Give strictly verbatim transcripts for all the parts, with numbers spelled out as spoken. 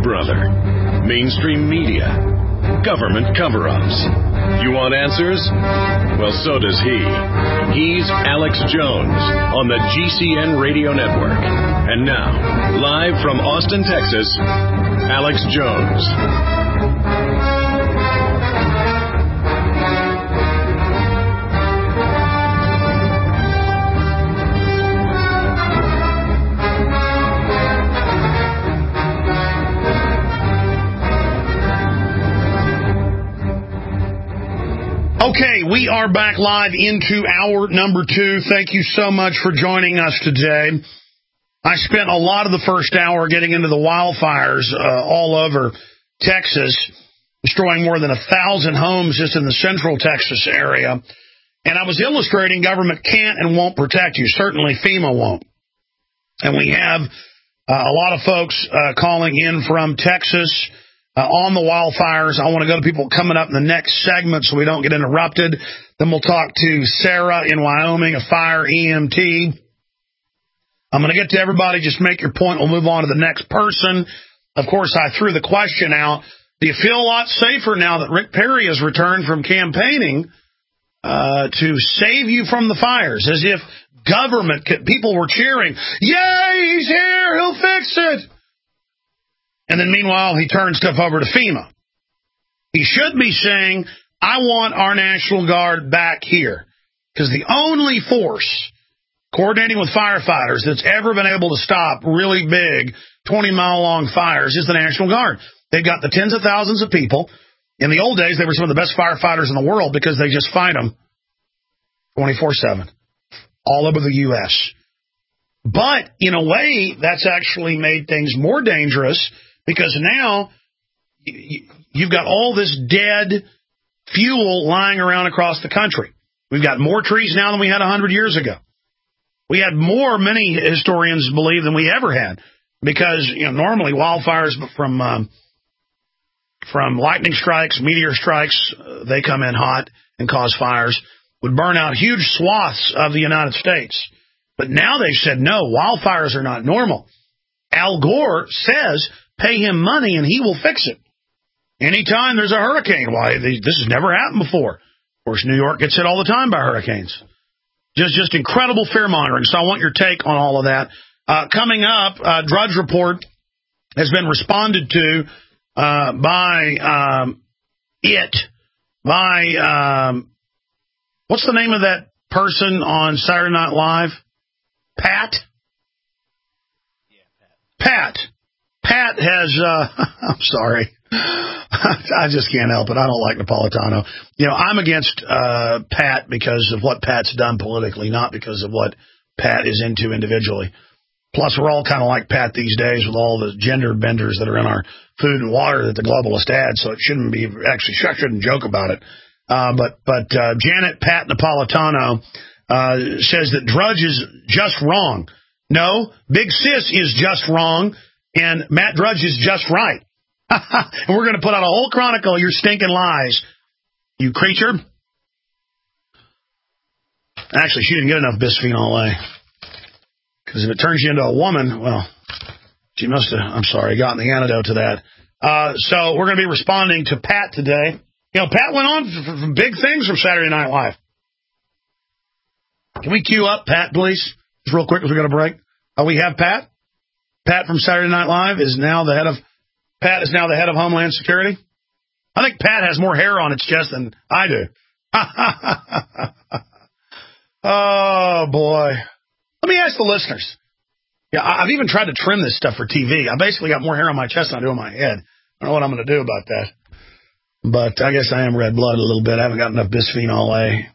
brother. Mainstream media. Government cover-ups. You want answers? Well, so does he. He's Alex Jones on the G C N Radio Network. And now, live from Austin, Texas, Alex Jones. Okay, we are back live into hour number two. Thank you so much for joining us today. I spent a lot of the first hour getting into the wildfires uh, all over Texas, destroying more than a thousand homes just in the central Texas area. And I was illustrating government can't and won't protect you. Certainly FEMA won't. And we have uh, a lot of folks uh, calling in from Texas Uh, on the wildfires. I want to go to people coming up in the next segment so we don't get interrupted. Then we'll talk to Sarah in Wyoming, a fire E M T. I'm going to get to everybody. Just make your point. We'll move on to the next person. Of course, I threw the question out. Do you feel a lot safer now that Rick Perry has returned from campaigning uh, to save you from the fires? As if government, could, people were cheering, yay, he's here, he'll fix it. And then meanwhile, he turns stuff over to FEMA. He should be saying, I want our National Guard back here. Because the only force coordinating with firefighters that's ever been able to stop really big twenty-mile-long fires is the National Guard. They've got the tens of thousands of people. In the old days, they were some of the best firefighters in the world because they just fight them twenty-four seven all over the U S But in a way, that's actually made things more dangerous because now you've got all this dead fuel lying around across the country. We've got more trees now than we had one hundred years ago. We had more, many historians believe, than we ever had because, you know, normally wildfires from um, from lightning strikes, meteor strikes, uh, they come in hot and cause fires, would burn out huge swaths of the United States. But now they've said, no, wildfires are not normal. Al Gore says, pay him money and he will fix it. Anytime there's a hurricane, why, this has never happened before. Of course, New York gets hit all the time by hurricanes. Just just incredible fear-mongering. So I want your take on all of that. Uh, coming up, uh, Drudge Report has been responded to uh, by um, it, by, um, what's the name of that person on Saturday Night Live? Pat? Yeah, Pat. Pat. Pat has, uh, I'm sorry. I just can't help it. I don't like Napolitano. You know, I'm against uh, Pat because of what Pat's done politically, not because of what Pat is into individually. Plus, we're all kind of like Pat these days with all the gender benders that are in our food and water that the globalists add, so it shouldn't be, actually, I shouldn't joke about it. Uh, but but uh, Janet Pat Napolitano Uh, says that Drudge is just wrong. No, Big Sis is just wrong, and Matt Drudge is just right. And we're going to put out a whole chronicle of your stinking lies, you creature. Actually, she didn't get enough bisphenol A. Because if it turns you into a woman, well, she must have, I'm sorry, gotten the antidote to that. Uh, so we're going to be responding to Pat today. You know, Pat went on for, for big things from Saturday Night Live. Can we cue up Pat, please? Just real quick as we got a break. Oh, we have Pat. Pat from Saturday Night Live is now the head of Pat is now the head of Homeland Security. I think Pat has more hair on its chest than I do. Oh boy. Let me ask the listeners. Yeah, I've even tried to trim this stuff for T V. I basically got more hair on my chest than I do on my head. I don't know what I'm going to do about that. But I guess I am red-blooded a little bit. I haven't got enough bisphenol A.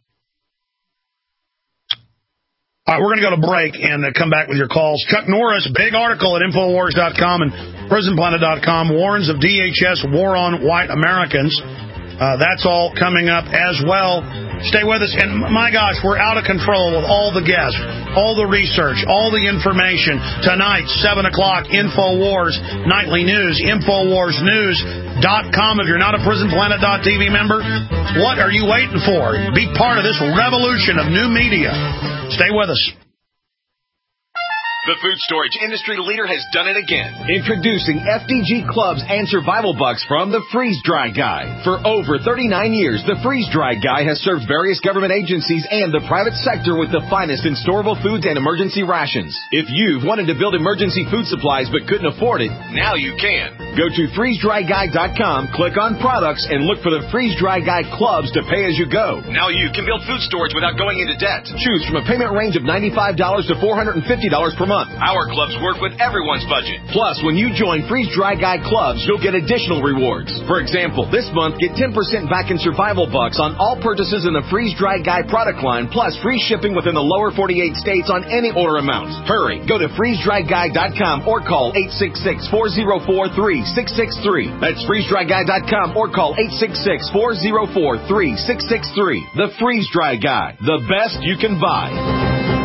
All right, we're going to go to break and uh, come back with your calls. Chuck Norris, big article at Infowars dot com and Prison Planet dot com, warns of D H S war on white Americans. Uh, that's all coming up as well. Stay with us. And my gosh, we're out of control with all the guests, all the research, all the information. Tonight, seven o'clock, Infowars Nightly News, Infowars News dot com. If you're not a Prison Planet dot T V member, what are you waiting for? Be part of this revolution of new media. Stay with us. The food storage industry leader has done it again. Introducing F D G Clubs and Survival Bucks from the Freeze Dry Guy. For over thirty-nine years, the Freeze Dry Guy has served various government agencies and the private sector with the finest in storable foods and emergency rations. If you've wanted to build emergency food supplies but couldn't afford it, now you can. Go to freeze dry guy dot com, click on products, and look for the Freeze Dry Guy Clubs to pay as you go. Now you can build food storage without going into debt. Choose from a payment range of ninety-five dollars to four hundred fifty dollars per month. Our clubs work with everyone's budget. Plus, when you join Freeze Dry Guy Clubs, you'll get additional rewards. For example, this month, get ten percent back in Survival Bucks on all purchases in the Freeze Dry Guy product line, plus free shipping within the lower forty-eight states on any order amount. Hurry, go to freeze dry guy dot com or call eight six six, four zero four, three six six three. That's freeze dry guy dot com or call eight six six, four zero four, three six six three. The Freeze Dry Guy, the best you can buy.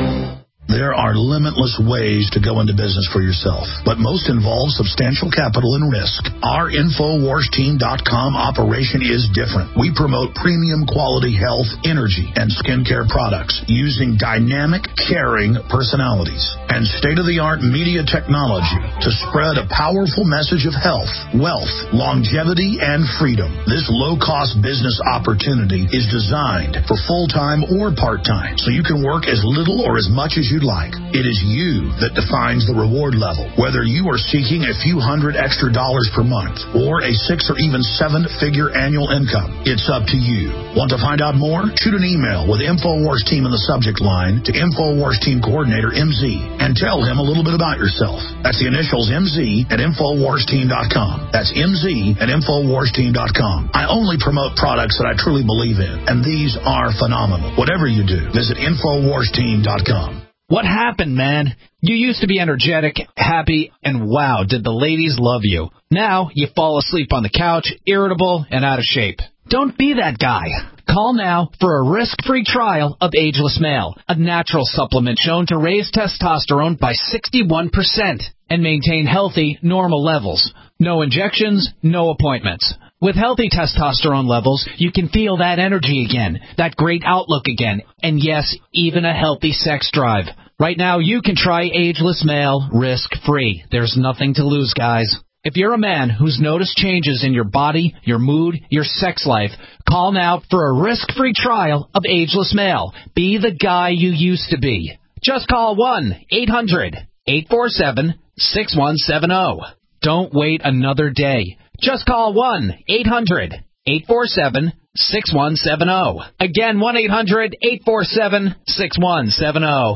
There are limitless ways to go into business for yourself, but most involve substantial capital and risk. Our Infowars Team dot com operation is different. We promote premium quality health, energy, and skincare products using dynamic, caring personalities and state-of-the-art media technology to spread a powerful message of health, wealth, longevity, and freedom. This low-cost business opportunity is designed for full-time or part-time, so you can work as little or as much as you'd like. It is you that defines the reward level, whether you are seeking a few hundred extra dollars per month or a six or even seven-figure annual income. It's up to you. Want to find out more? Shoot an email with Infowars Team in the subject line to Infowars Team Coordinator M Z and tell him a little bit about yourself. That's the initials M Z at Infowars Team dot com. That's M Z at Infowars Team dot com. I only promote products that I truly believe in, and these are phenomenal. Whatever you do, visit Infowars Team dot com. What happened, man? You used to be energetic, happy, and wow, did the ladies love you. Now you fall asleep on the couch, irritable, and out of shape. Don't be that guy. Call now for a risk-free trial of Ageless Male, a natural supplement shown to raise testosterone by sixty-one percent and maintain healthy, normal levels. No injections, no appointments. With healthy testosterone levels, you can feel that energy again, that great outlook again, and yes, even a healthy sex drive. Right now, you can try Ageless Male risk-free. There's nothing to lose, guys. If you're a man who's noticed changes in your body, your mood, your sex life, call now for a risk-free trial of Ageless Male. Be the guy you used to be. Just call one eight hundred, eight four seven, six one seven zero. Don't wait another day. Just call one eight hundred, eight four seven, six one seven zero. Again, one eight hundred, eight four seven, six one seven zero.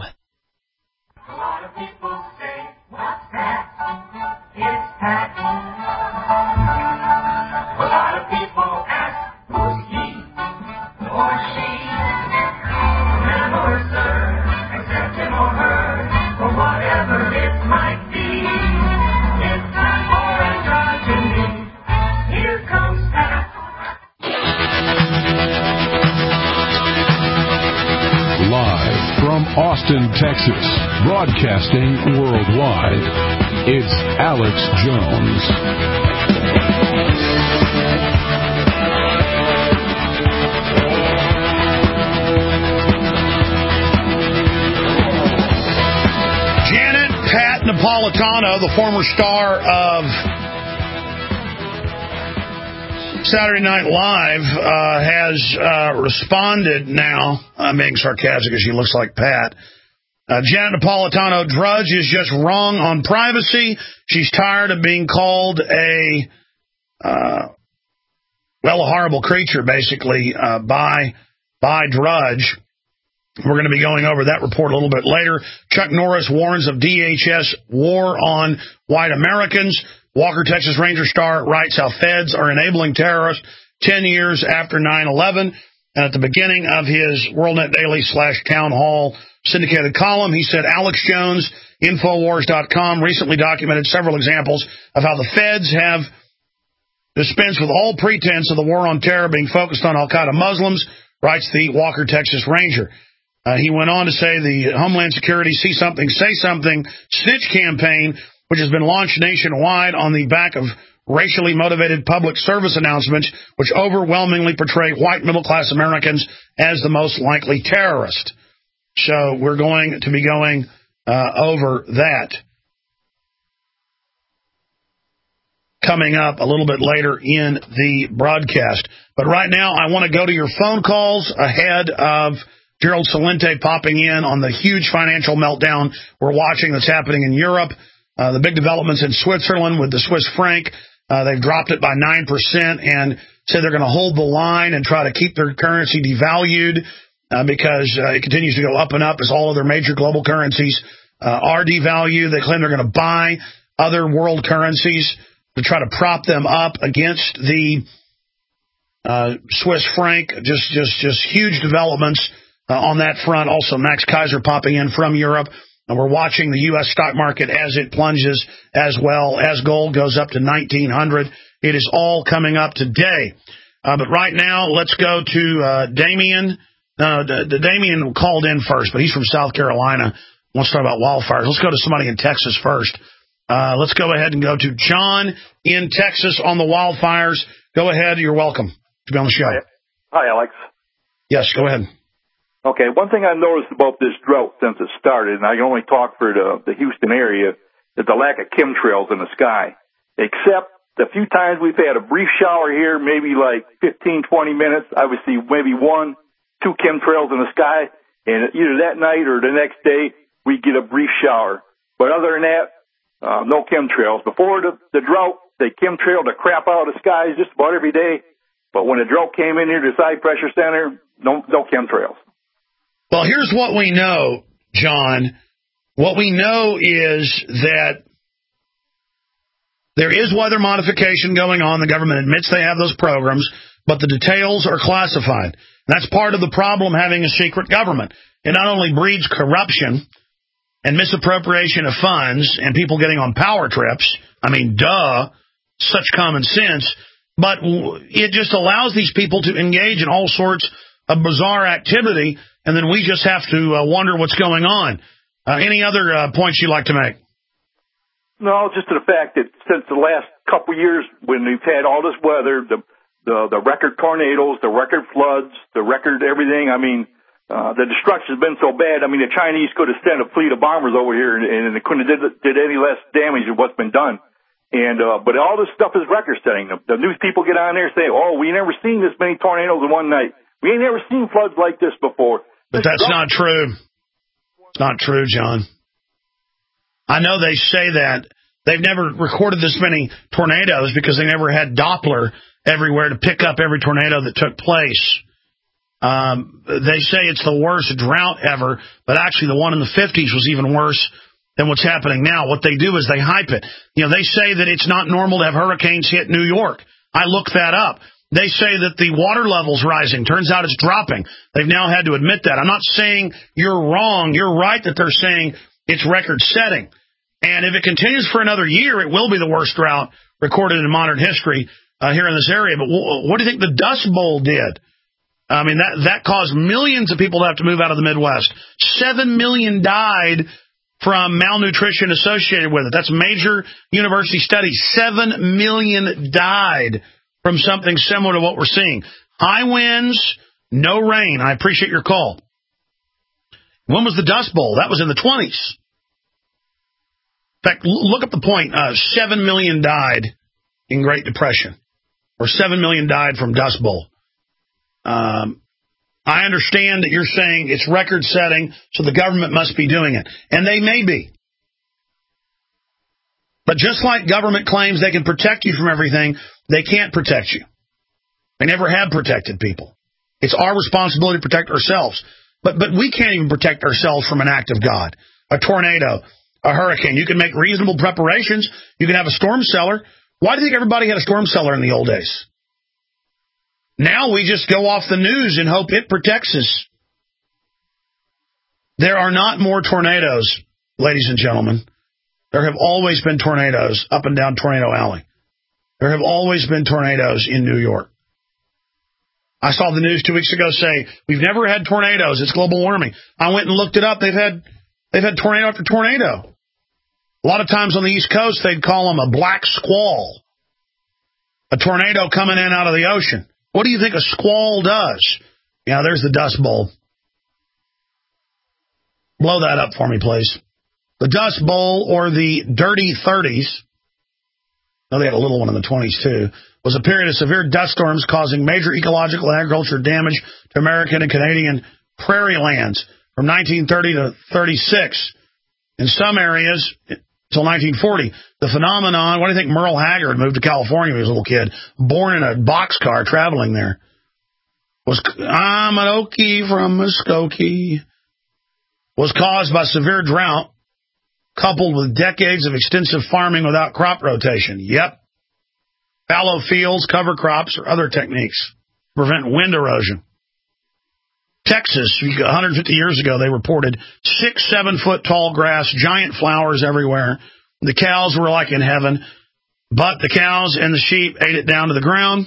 A lot of people say, what's that? It's Pat. A lot of people ask, who's he or she? Man or sir, accept him or her, or whatever it might be. It's time for androgyny. Here comes Pat. Live from Austin, Texas, broadcasting worldwide, it's Alex Jones. Janet Pat Napolitano, the former star of Saturday Night Live, uh, has uh, responded now. I'm being sarcastic as she looks like Pat. Uh, Janet Napolitano, Drudge is just wrong on privacy. She's tired of being called a, uh, well, a horrible creature, basically, uh, by by Drudge. We're going to be going over that report a little bit later. Chuck Norris warns of D H S war on white Americans. Walker, Texas Ranger star, writes how feds are enabling terrorists ten years after nine eleven. And at the beginning of his WorldNet Daily slash Town Hall syndicated column, he said, Alex Jones, Infowars dot com, recently documented several examples of how the feds have dispensed with all pretense of the war on terror being focused on al-Qaeda Muslims, writes the Walker, Texas Ranger. Uh, he went on to say the Homeland Security See Something, Say Something snitch campaign, which has been launched nationwide on the back of racially motivated public service announcements, which overwhelmingly portray white middle-class Americans as the most likely terrorist. So we're going to be going uh, over that. Coming up a little bit later in the broadcast. But right now, I want to go to your phone calls ahead of Gerald Celente popping in on the huge financial meltdown we're watching that's happening in Europe. Uh, the big developments in Switzerland with the Swiss franc. Uh, they've dropped it by nine percent and said they're going to hold the line and try to keep their currency devalued uh, because uh, it continues to go up and up as all of their major global currencies uh, are devalued. They claim they're going to buy other world currencies to try to prop them up against the uh, Swiss franc. Just, just, just huge developments uh, on that front. Also, Max Kaiser popping in from Europe. And we're watching the U S stock market as it plunges as well as gold goes up to nineteen hundred. It is all coming up today. Uh, but right now, let's go to uh, Damien. Uh, the, the Damien called in first, but he's from South Carolina. Wants to talk about wildfires. Let's go to somebody in Texas first. Uh, let's go ahead and go to John in Texas on the wildfires. Go ahead. You're welcome to be on the show. Hi, Hi Alex. Yes, go ahead. Okay, one thing I've noticed about this drought since it started, and I can only talk for the, the Houston area, is the lack of chemtrails in the sky. Except the few times we've had a brief shower here, maybe like fifteen, twenty minutes, I would see maybe one, two chemtrails in the sky, and either that night or the next day, we get a brief shower. But other than that, uh, no chemtrails. Before the, the drought, they chemtrailed the crap out of the skies just about every day. But when the drought came in here to the Side Pressure Center, no, no chemtrails. Well, here's what we know, John. What we know is that there is weather modification going on. The government admits they have those programs, but the details are classified. That's part of the problem having a secret government. It not only breeds corruption and misappropriation of funds and people getting on power trips. I mean, duh, such common sense. But it just allows these people to engage in all sorts of bizarre activity, and then we just have to uh, wonder what's going on. Uh, any other uh, points you'd like to make? No, just to the fact that since the last couple of years when we've had all this weather, the the, the record tornadoes, the record floods, the record everything, I mean, uh, the destruction has been so bad. I mean, the Chinese could have sent a fleet of bombers over here and, and it couldn't have did, did any less damage than what's been done. And uh, but all this stuff is record-setting. The, the news people get on there and say, oh, we never seen this many tornadoes in one night. We ain't never seen floods like this before. But that's not true. It's not true, John. I know they say that. They've never recorded this many tornadoes because they never had Doppler everywhere to pick up every tornado that took place. Um, they say it's the worst drought ever, but actually the one in the fifties was even worse than what's happening now. What they do is they hype it. You know, they say that it's not normal to have hurricanes hit New York. I looked that up. They say that the water level's rising. Turns out it's dropping. They've now had to admit that. I'm not saying you're wrong. You're right that they're saying it's record-setting. And if it continues for another year, it will be the worst drought recorded in modern history uh, here in this area. But w- what do you think the Dust Bowl did? I mean, that, that caused millions of people to have to move out of the Midwest. Seven million died from malnutrition associated with it. That's a major university study. Seven million died from something similar to what we're seeing. High winds, no rain. I appreciate your call. When was the Dust Bowl? That was in the twenties. In fact, look up the point. Uh, seven million died in Great Depression, or seven million died from Dust Bowl. Um, I understand that you're saying it's record-setting, so the government must be doing it. And they may be. But just like government claims they can protect you from everything, they can't protect you. They never have protected people. It's our responsibility to protect ourselves. But but we can't even protect ourselves from an act of God. A tornado, a hurricane. You can make reasonable preparations. You can have a storm cellar. Why do you think everybody had a storm cellar in the old days? Now we just go off the news and hope it protects us. There are not more tornadoes, ladies and gentlemen. There have always been tornadoes up and down Tornado Alley. There have always been tornadoes in New York. I saw the news two weeks ago say, we've never had tornadoes. It's global warming. I went and looked it up. They've had they've had tornado after tornado. A lot of times on the East Coast, they'd call them a black squall. A tornado coming in out of the ocean. What do you think a squall does? Yeah, there's the Dust Bowl. Blow that up for me, please. The Dust Bowl, or the Dirty thirties, no, they had a little one in the twenties too, was a period of severe dust storms causing major ecological and agricultural damage to American and Canadian prairie lands from nineteen thirty to thirty-six. In some areas, until nineteen forty. The phenomenon, what do you think Merle Haggard moved to California when he was a little kid, born in a boxcar traveling there? Was I'm an Okie from Muskogee. Was caused by severe drought, coupled with decades of extensive farming without crop rotation. Yep. Fallow fields, cover crops, or other techniques to prevent wind erosion. Texas, one hundred fifty years ago, they reported six, seven foot tall grass, giant flowers everywhere. The cows were like in heaven, but the cows and the sheep ate it down to the ground.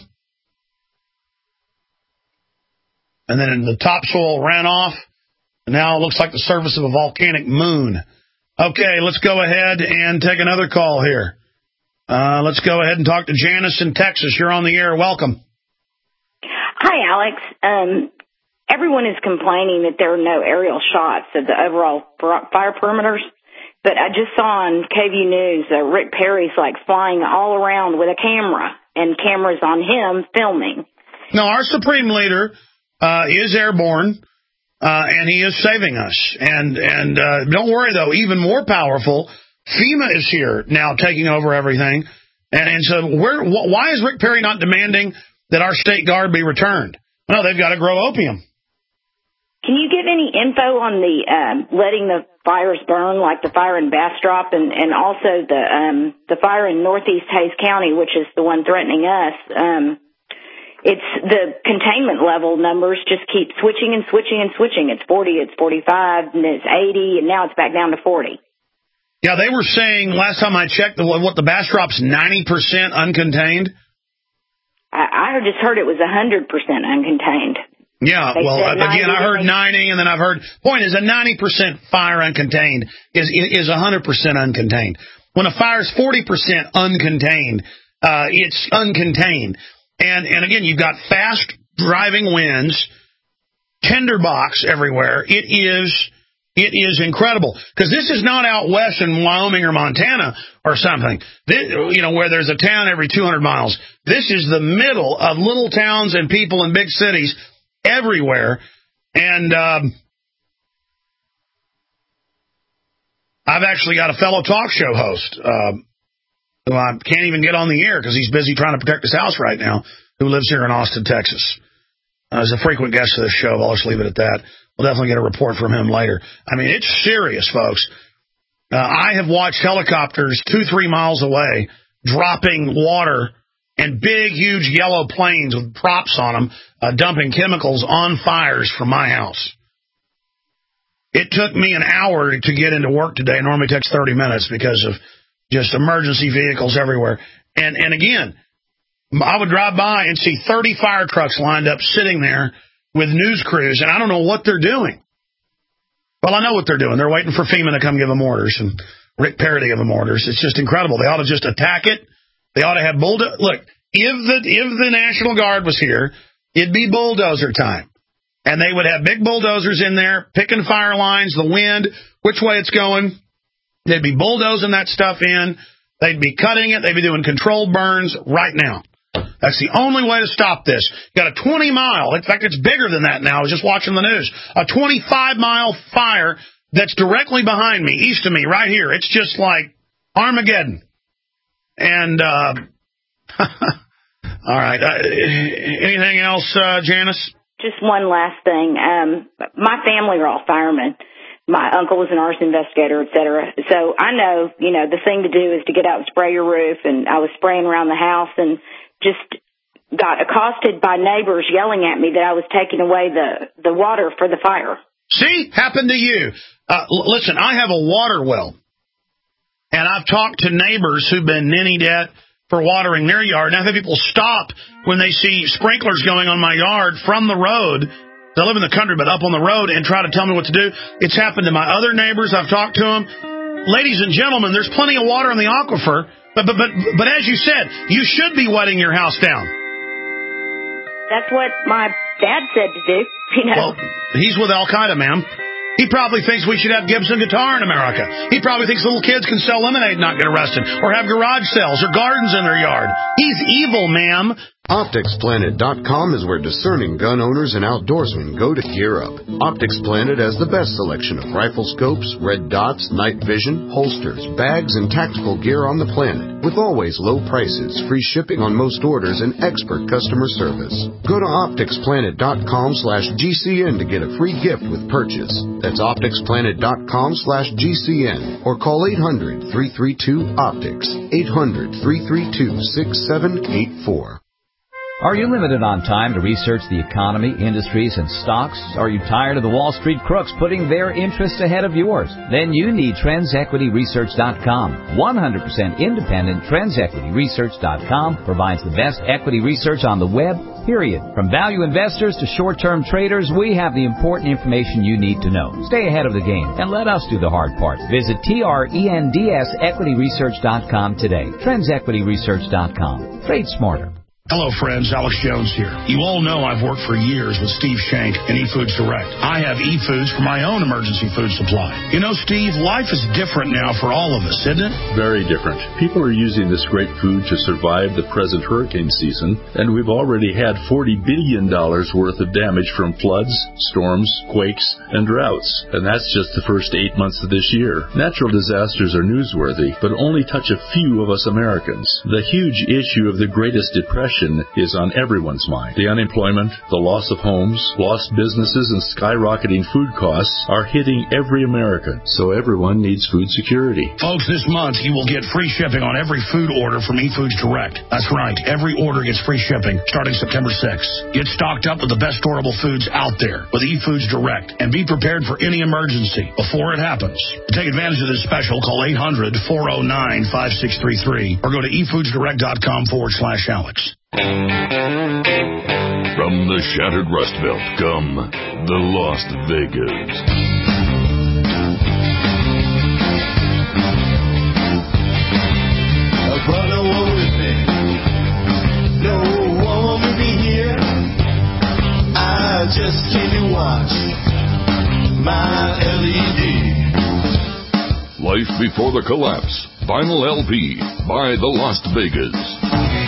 And then the topsoil ran off, and now it looks like the surface of a volcanic moon. Okay, let's go ahead and take another call here. Uh, let's go ahead and talk to Janice in Texas. You're on the air. Welcome. Hi, Alex. Um, everyone is complaining that there are no aerial shots of the overall fire perimeters, but I just saw on K V News uh, Rick Perry's like flying all around with a camera, and cameras on him filming. No, our Supreme Leader uh, is airborne, uh, and he is saving us. And and uh, don't worry, though, even more powerful, FEMA is here now taking over everything. And, and so where, wh- why is Rick Perry not demanding that our state guard be returned? Well, they've got to grow opium. Can you give any info on the um, letting the fires burn, like the fire in Bastrop, and, and also the um, the fire in Northeast Hays County, which is the one threatening us? Um, it's the containment level numbers just keep switching and switching and switching. It's forty, it's forty-five, and it's eighty, and now it's back down to forty. Yeah, they were saying last time I checked, the, what the Bastrop's ninety percent uncontained. I, I just heard it was one hundred percent uncontained. Yeah, They well, said again, I heard they- ninety, and then I've heard, point is, a ninety percent fire uncontained is is one hundred percent uncontained. When a fire's forty percent uncontained, uh, it's uncontained. And, and again, you've got fast driving winds, tinderbox everywhere. It is, it is incredible. Because this is not out west in Wyoming or Montana or something, this, you know, where there's a town every two hundred miles. This is the middle of little towns and people in big cities everywhere. And um, I've actually got a fellow talk show host um, who I can't even get on the air because he's busy trying to protect his house right now, who lives here in Austin, Texas. Uh, he's a frequent guest of this show. I'll just leave it at that. We'll definitely get a report from him later. I mean, it's serious, folks. Uh, I have watched helicopters two, three miles away dropping water and big, huge yellow planes with props on them, uh, dumping chemicals on fires from my house. It took me an hour to get into work today. It normally takes thirty minutes because of just emergency vehicles everywhere. And, and again, I would drive by and see thirty fire trucks lined up sitting there with news crews, and I don't know what they're doing. Well, I know what they're doing. They're waiting for FEMA to come give them orders and Rick Perry to give them orders. It's just incredible. They ought to just attack it. They ought to have bulldozer. Look, if the if the National Guard was here, it'd be bulldozer time. And they would have big bulldozers in there, picking fire lines, the wind, which way it's going. They'd be bulldozing that stuff in. They'd be cutting it. They'd be doing controlled burns right now. That's the only way to stop this. You got a twenty mile, in fact, it's bigger than that now. I was just watching the news. A twenty-five mile fire that's directly behind me, east of me, right here. It's just like Armageddon. And, uh, all right. Uh, anything else, uh, Janice? Just one last thing. Um, my family are all firemen. My uncle was an arson investigator, et cetera. So I know, you know, the thing to do is to get out and spray your roof. And I was spraying around the house and just got accosted by neighbors yelling at me that I was taking away the, the water for the fire. See? Happened to you. Uh, l- listen, I have a water well. And I've talked to neighbors who've been ninny debt for watering their yard. Now, I've had people stop when they see sprinklers going on my yard from the road. They live in the country, but up on the road, and try to tell me what to do. It's happened to my other neighbors. I've talked to them. Ladies and gentlemen, there's plenty of water in the aquifer. But, but, but, but as you said, you should be wetting your house down. That's what my dad said to do. You know? Well, he's with Al-Qaeda, ma'am. He probably thinks we should have Gibson Guitar in America. He probably thinks little kids can sell lemonade and not get arrested, or have garage sales or gardens in their yard. He's evil, ma'am. Optics Planet dot com is where discerning gun owners and outdoorsmen go to gear up. Optics Planet has the best selection of rifle scopes, red dots, night vision, holsters, bags, and tactical gear on the planet, with always low prices, free shipping on most orders, and expert customer service. Go to Optics Planet dot com slash G C N to get a free gift with purchase. That's Optics Planet dot com slash G C N, or call eight hundred, three three two, OPTICS, eight hundred, three three two, six seven eight four. Are you limited on time to research the economy, industries, and stocks? Are you tired of the Wall Street crooks putting their interests ahead of yours? Then you need Trends Equity Research dot com. one hundred percent independent Trends Equity Research dot com provides the best equity research on the web, period. From value investors to short-term traders, we have the important information you need to know. Stay ahead of the game and let us do the hard part. Visit Trends Equity Research dot com today. Trends Equity Research dot com. Trade smarter. Hello, friends. Alex Jones here. You all know I've worked for years with Steve Shank and eFoods Direct. I have eFoods for my own emergency food supply. You know, Steve, life is different now for all of us, isn't it? Very different. People are using this great food to survive the present hurricane season, and we've already had forty billion dollars worth of damage from floods, storms, quakes, and droughts. And that's just the first eight months of this year. Natural disasters are newsworthy, but only touch a few of us Americans. The huge issue of the Greatest Depression is on everyone's mind. The unemployment, the loss of homes, lost businesses, and skyrocketing food costs are hitting every American, so everyone needs food security. Folks, this month you will get free shipping on every food order from eFoods Direct. That's right, every order gets free shipping starting September sixth. Get stocked up with the best storable foods out there with eFoods Direct, and be prepared for any emergency before it happens. To take advantage of this special, call eight hundred, four oh nine, five six three three or go to eFoods Direct dot com forward slash Alex. From the shattered Rust Belt come the Las Vegas. Run away with me. No one will be here. I just came to watch my L E D. Life Before the Collapse. Vinyl L P by the Las Vegas.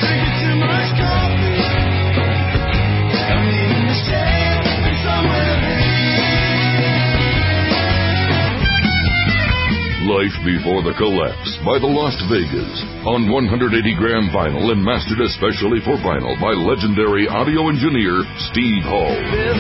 Life Before the Collapse by the Las Vegas on one hundred eighty gram vinyl and mastered especially for vinyl by legendary audio engineer Steve Hall.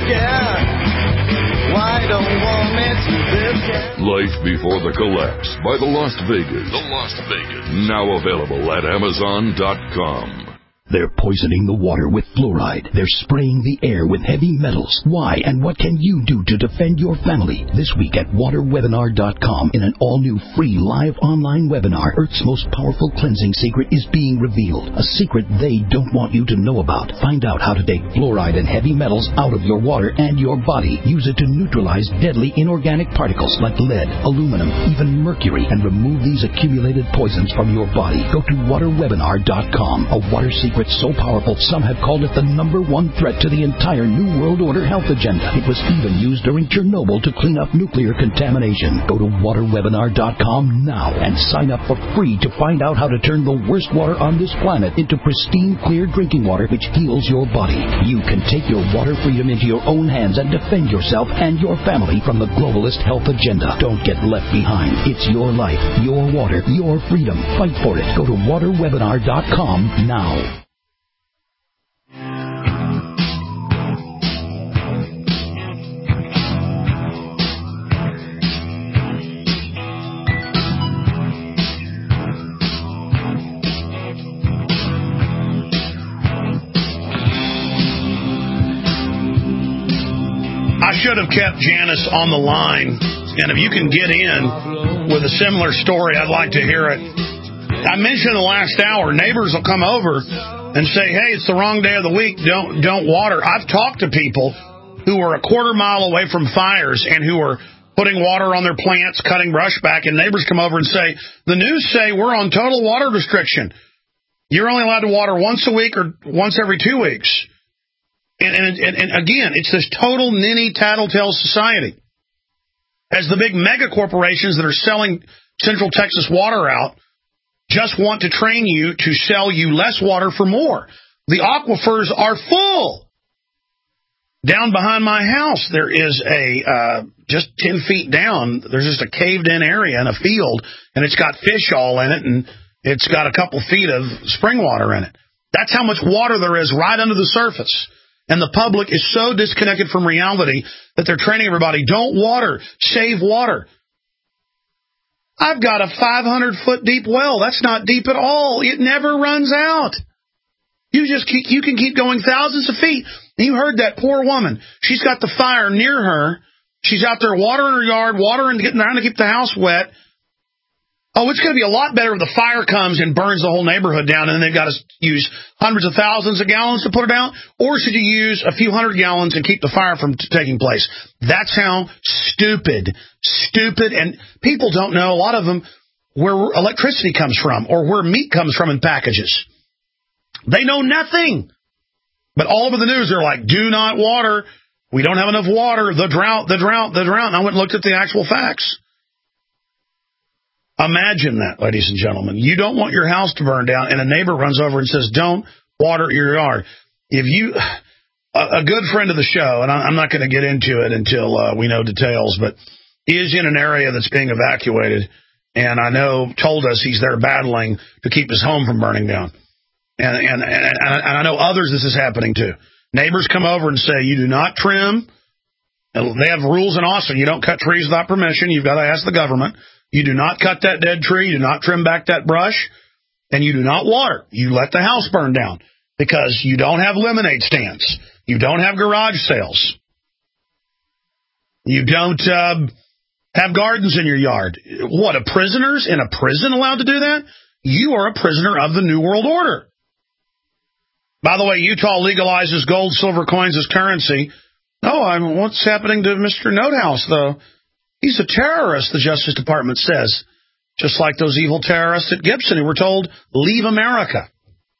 Life Before the Collapse by the Las Vegas. The Las Vegas. Now available at Amazon dot com. They're poisoning the water with fluoride. They're spraying the air with heavy metals. Why and what can you do to defend your family? This week at water webinar dot com, in an all-new free live online webinar, Earth's most powerful cleansing secret is being revealed. A secret they don't want you to know about. Find out how to take fluoride and heavy metals out of your water and your body. Use it to neutralize deadly inorganic particles like lead, aluminum, even mercury, and remove these accumulated poisons from your body. Go to water webinar dot com. A water secret so powerful, some have called it the number one threat to the entire New World Order health agenda. It was even used during Chernobyl to clean up nuclear contamination. Go to water webinar dot com now and sign up for free to find out how to turn the worst water on this planet into pristine, clear drinking water which heals your body. You can take your water freedom into your own hands and defend yourself and your family from the globalist health agenda. Don't get left behind. It's your life, your water, your freedom. Fight for it. Go to water webinar dot com now. I should have kept Janice on the line, and if you can get in with a similar story, I'd like to hear it. I mentioned in the last hour, neighbors will come over and say, hey, it's the wrong day of the week, don't don't water. I've talked to people who are a quarter mile away from fires and who are putting water on their plants, cutting brush back, and neighbors come over and say, the news say we're on total water restriction. You're only allowed to water once a week or once every two weeks. And, and, and again, it's this total ninny tattletale society. as the big mega corporations that are selling Central Texas water out just want to train you to sell you less water for more. The aquifers are full. Down behind my house, there is a, uh, just ten feet down, there's just a caved-in area in a field, and it's got fish all in it, and it's got a couple feet of spring water in it. That's how much water there is right under the surface. And the public is so disconnected from reality that they're training everybody, don't water, save water. I've got a five hundred foot deep well. That's not deep at all. It never runs out. You just keep, you can keep going thousands of feet. You heard that poor woman. She's got the fire near her. She's out there watering her yard, watering, getting around to keep the house wet. Oh, it's going to be a lot better if the fire comes and burns the whole neighborhood down, and then they've got to use hundreds of thousands of gallons to put it out? Or should you use a few hundred gallons and keep the fire from t- taking place? That's how stupid, stupid, and people don't know, a lot of them, where electricity comes from or where meat comes from in packages. They know nothing. But all over the news, they're like, do not water. We don't have enough water. The drought, the drought, the drought. And I went and looked at the actual facts. Imagine that, ladies and gentlemen. You don't want your house to burn down, and a neighbor runs over and says, don't water your yard. If you, a, a good friend of the show, and I'm not going to get into it until uh, we know details, but is in an area that's being evacuated, and I know told us he's there battling to keep his home from burning down. And, and, and, and I know others this is happening too. Neighbors come over and say, you do not trim. They have rules in Austin. You don't cut trees without permission. You've got to ask the government. You do not cut that dead tree. You do not trim back that brush. And you do not water. You let the house burn down because you don't have lemonade stands. You don't have garage sales. You don't uh, have gardens in your yard. What, a prisoners in a prison allowed to do that? You are a prisoner of the New World Order. By the way, Utah legalizes gold, silver coins as currency. No, I'm, what's happening to Mister Notehouse, though? He's a terrorist, the Justice Department says. Just like those evil terrorists at Gibson who were told, leave America.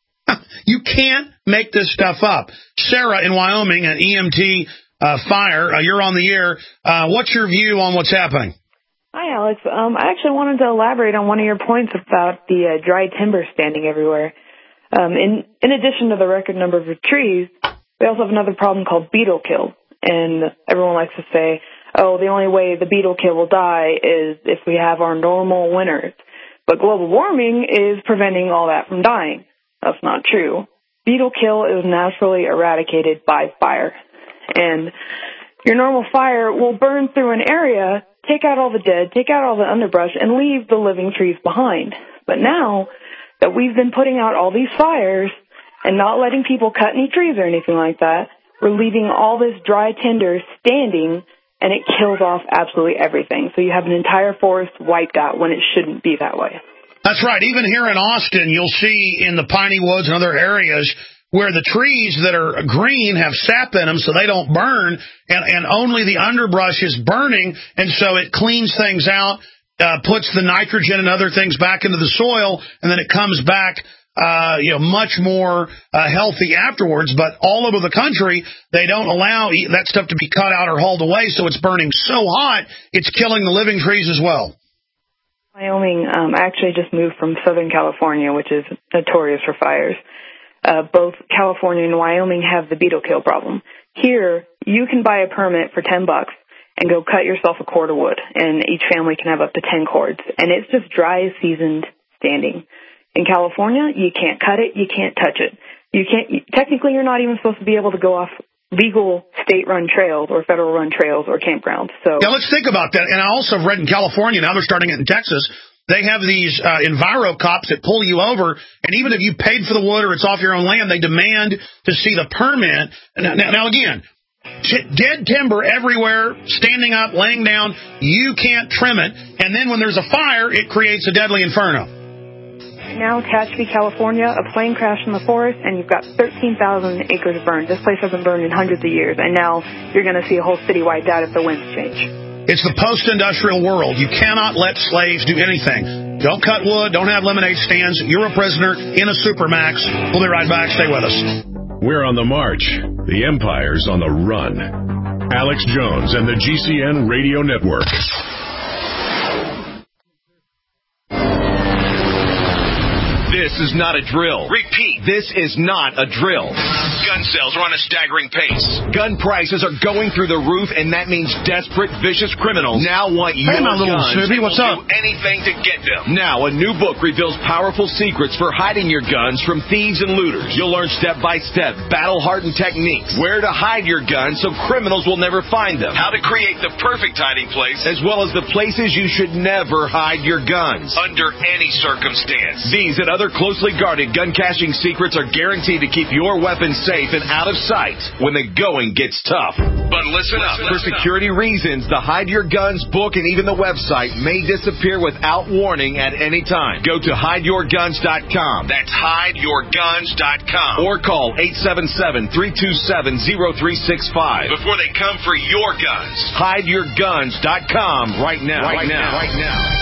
You can't make this stuff up. Sarah in Wyoming, an E M T uh, fire, uh, you're on the air. Uh, what's your view on what's happening? Hi, Alex. Um, I actually wanted to elaborate on one of your points about the uh, dry timber standing everywhere. Um, in, in addition to the record number of trees, we also have another problem called beetle kill. And everyone likes to say, oh, the only way the beetle kill will die is if we have our normal winters. But global warming is preventing all that from dying. That's not true. Beetle kill is naturally eradicated by fire. And your normal fire will burn through an area, take out all the dead, take out all the underbrush, and leave the living trees behind. But now that we've been putting out all these fires and not letting people cut any trees or anything like that, we're leaving all this dry tinder standing, and it kills off absolutely everything. So you have an entire forest wiped out when it shouldn't be that way. That's right. Even here in Austin, you'll see in the piney woods and other areas where the trees that are green have sap in them so they don't burn, and, and only the underbrush is burning, and so it cleans things out, uh, puts the nitrogen and other things back into the soil, and then it comes back Uh, you know, much more uh, healthy afterwards. But all over the country, they don't allow that stuff to be cut out or hauled away, so it's burning so hot, it's killing the living trees as well. Wyoming, um, I actually just moved from Southern California, which is notorious for fires. Uh, both California and Wyoming have the beetle kill problem. Here, you can buy a permit for ten bucks and go cut yourself a cord of wood, and each family can have up to ten cords. And it's just dry, seasoned, standing. In California, you can't cut it, you can't touch it. You can't. Technically, you're not even supposed to be able to go off legal state-run trails or federal-run trails or campgrounds. So yeah, let's think about that. And I also have read in California, now they're starting it in Texas, they have these uh, enviro cops that pull you over, and even if you paid for the wood or it's off your own land, they demand to see the permit. Now, now, now again, t- dead timber everywhere, standing up, laying down, you can't trim it, and then when there's a fire, it creates a deadly inferno. Now, Tehachapi, California, a plane crashed in the forest, and you've got thirteen thousand acres burned. This place hasn't burned in hundreds of years, and now you're going to see a whole city wiped out if the winds change. It's the post-industrial world. You cannot let slaves do anything. Don't cut wood. Don't have lemonade stands. You're a prisoner in a supermax. We'll be right back. Stay with us. We're on the march. The empire's on the run. Alex Jones and the G C N Radio Network. This is not a drill. Repeat, this is not a drill. Gun sales are on a staggering pace. Gun prices are going through the roof, and that means desperate, vicious criminals now want your hey, my little guns. Snoopy, what's will up? do anything to get them. Now, a new book reveals powerful secrets for hiding your guns from thieves and looters. You'll learn step-by-step, battle-hardened techniques, where to hide your guns so criminals will never find them, How to create the perfect hiding place as well as the places you should never hide your guns. under any circumstance. These and other closely guarded gun caching secrets are guaranteed to keep your weapons safe and out of sight when the going gets tough. But listen up. For security reasons, the Hide Your Guns book and even the website may disappear without warning at any time. Go to hide your guns dot com. That's hide your guns dot com. Or call eight seven seven, three two seven, zero three six five. Before they come for your guns. hide your guns dot com right now. Right now. Right now.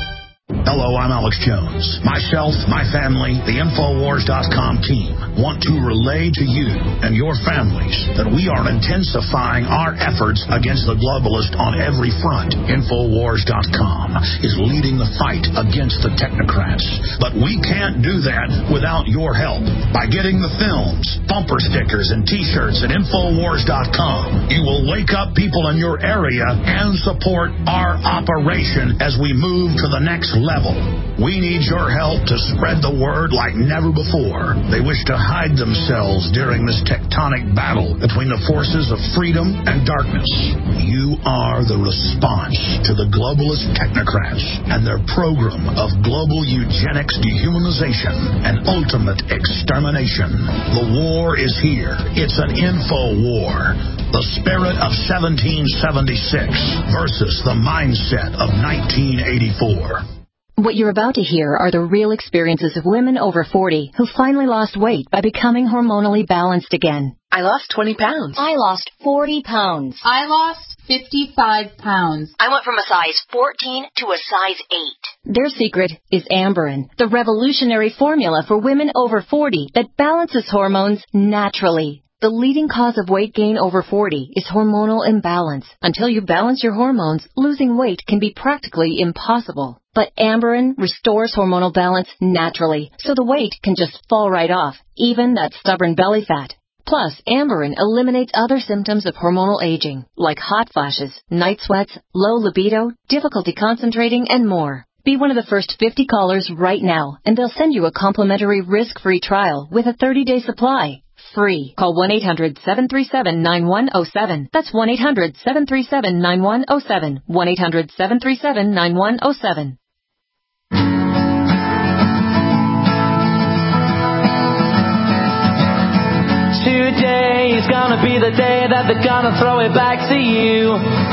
Hello, I'm Alex Jones. Myself, my family, the Infowars dot com team want to relay to you and your families that we are intensifying our efforts against the globalist on every front. Infowars dot com is leading the fight against the technocrats. But we can't do that without your help. By getting the films, bumper stickers, and t-shirts at Infowars dot com, you will wake up people in your area and support our operation as we move to the next level. We need your help to spread the word like never before. They wish to hide themselves during this tectonic battle between the forces of freedom and darkness. You are the response to the globalist technocrats and their program of global eugenics, dehumanization, and ultimate extermination. The war is here. It's an info war. The spirit of seventeen seventy-six versus the mindset of nineteen eighty-four. What you're about to hear are the real experiences of women over forty who finally lost weight by becoming hormonally balanced again. I lost twenty pounds. I lost forty pounds. I lost fifty-five pounds. I went from a size fourteen to a size eight. Their secret is Amberin, the revolutionary formula for women over forty that balances hormones naturally. The leading cause of weight gain over forty is hormonal imbalance. Until you balance your hormones, losing weight can be practically impossible. But Amberin restores hormonal balance naturally, so the weight can just fall right off, even that stubborn belly fat. Plus, Amberin eliminates other symptoms of hormonal aging, like hot flashes, night sweats, low libido, difficulty concentrating, and more. Be one of the first fifty callers right now, and they'll send you a complimentary risk-free trial with a thirty-day supply. Free. Call one eight hundred, seven three seven, nine one zero seven. That's one eight hundred, seven three seven, nine one zero seven. one eight hundred, seven three seven, nine one zero seven. Today is gonna be the day that they're gonna throw it back to you.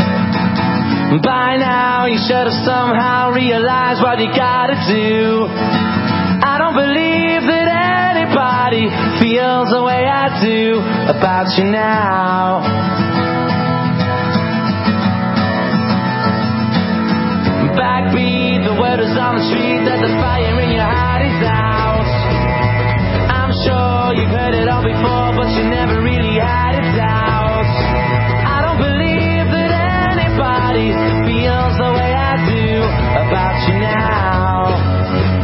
By now you should have somehow realized what you gotta do. I don't believe that anybody feels the way I do about you now. Backbeat, the word is on the street that the fire in your heart is out. I'm sure you've heard it all before, but you never really had it out. I don't believe that anybody feels the way I do about you now.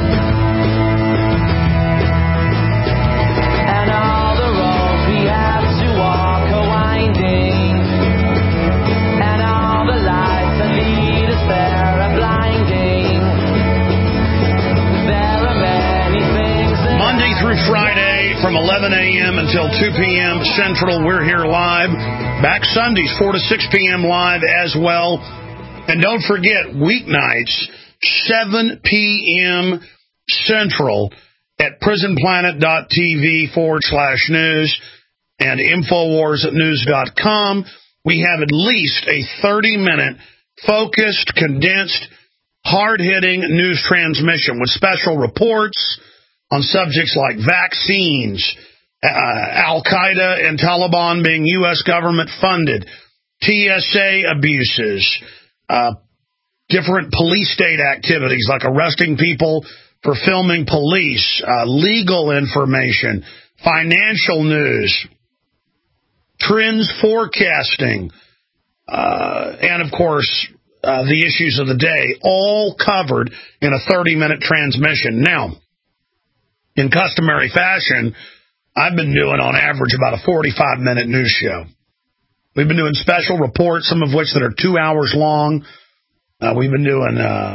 Through Friday from eleven a.m. until two p.m. Central, we're here live. Back Sundays, four to six p.m. live as well. And don't forget, weeknights, seven p.m. Central at prisonplanet.tv forward slash news and Infowars at news dot com. We have at least a thirty-minute focused, condensed, hard-hitting news transmission with special reports on subjects like vaccines, uh, Al-Qaeda and Taliban being U S government funded, T S A abuses, uh, different police state activities like arresting people for filming police, uh, legal information, financial news, trends forecasting, uh, and, of course, uh, the issues of the day, all covered in a thirty-minute transmission. Now, in customary fashion, I've been doing on average about a forty-five minute news show. We've been doing special reports, some of which that are two hours long. Uh, we've been doing uh,